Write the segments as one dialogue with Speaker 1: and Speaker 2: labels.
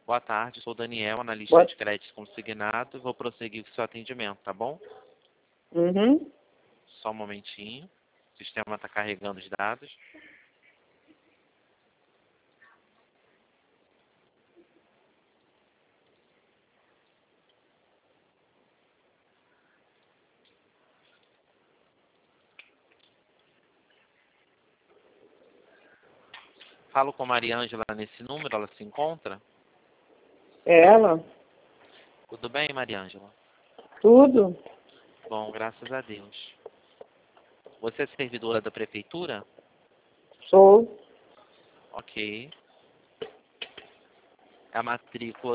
Speaker 1: Boa tarde, sou o Daniel, analista
Speaker 2: Boa...
Speaker 1: de crédito consignado. Vou prosseguir com o seu atendimento, tá bom?
Speaker 2: Uhum.
Speaker 1: Só um momentinho. O sistema está carregando os dados. Falo com a Maria Ângela nesse número, ela se encontra?
Speaker 2: É ela?
Speaker 1: Tudo bem, Maria Ângela?
Speaker 2: Tudo?
Speaker 1: Bom, graças a Deus. Você é servidora da prefeitura?
Speaker 2: Sou.
Speaker 1: Ok. É a matrícula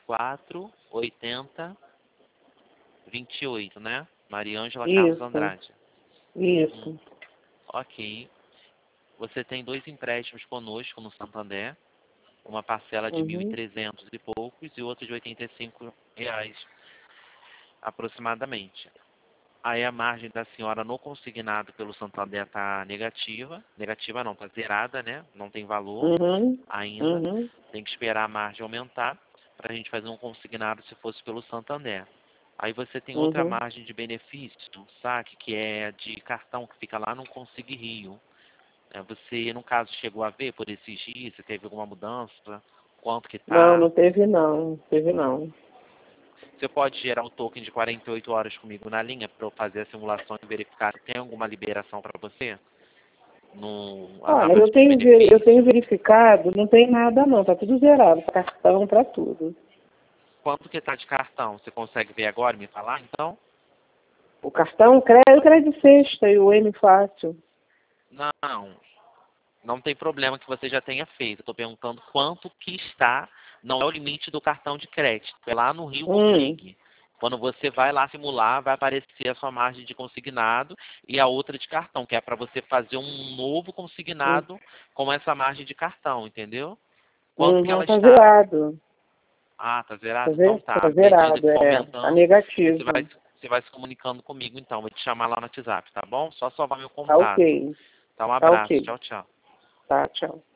Speaker 1: 848028, né? Maria Ângela Carlos
Speaker 2: Isso.
Speaker 1: Andrade.
Speaker 2: Isso.
Speaker 1: Ok. Você tem 2 empréstimos conosco no Santander. Uma parcela de
Speaker 2: Uhum.
Speaker 1: 1.300 e poucos e outra de R$ 85 aproximadamente. Aí a margem da senhora no consignado pelo Santander está negativa. Negativa não, está zerada, né? Não tem valor
Speaker 2: Uhum.
Speaker 1: ainda.
Speaker 2: Uhum.
Speaker 1: Tem que esperar a margem aumentar para a gente fazer um consignado se fosse pelo Santander. Aí você tem outra
Speaker 2: Uhum.
Speaker 1: margem de benefício, um saque, que é de cartão, que fica lá no Consigue Rio. Você, no caso, chegou a ver por esses dias, se teve alguma mudança, quanto que
Speaker 2: Não,
Speaker 1: tá?
Speaker 2: não teve não. Não teve não.
Speaker 1: Você pode gerar um token de 48 horas comigo na linha para eu fazer a simulação e verificar se tem alguma liberação para você? Na
Speaker 2: Olha,
Speaker 1: parte de
Speaker 2: eu
Speaker 1: benefício?
Speaker 2: tenho verificado, não tem nada não, tá tudo zerado, pra cartão, pra tudo.
Speaker 1: Quanto que tá de cartão? Você consegue ver agora e me falar, então?
Speaker 2: O cartão, o crédito sexta e o M fácil.
Speaker 1: Não, não tem problema que você já tenha feito. Eu estou perguntando quanto que está, não é o limite do cartão de crédito, é lá no Rio Consigne. Quando você vai lá simular, vai aparecer a sua margem de consignado e a outra de cartão, que é para você fazer um novo consignado com essa margem de cartão, entendeu? Quanto que ela
Speaker 2: Tá
Speaker 1: está?
Speaker 2: zerado.
Speaker 1: Ah, tá zerado? Então tá.
Speaker 2: Tá
Speaker 1: À medida que
Speaker 2: zerado,
Speaker 1: for
Speaker 2: tá
Speaker 1: aumentando,
Speaker 2: negativo.
Speaker 1: você vai se comunicando comigo, então. Vou te chamar lá no WhatsApp, tá bom? Só salvar meu
Speaker 2: Tá
Speaker 1: contato.
Speaker 2: ok.
Speaker 1: Tá, um
Speaker 2: Tá
Speaker 1: abraço.
Speaker 2: ok.
Speaker 1: Tchau, tchau.
Speaker 2: Tá, tchau.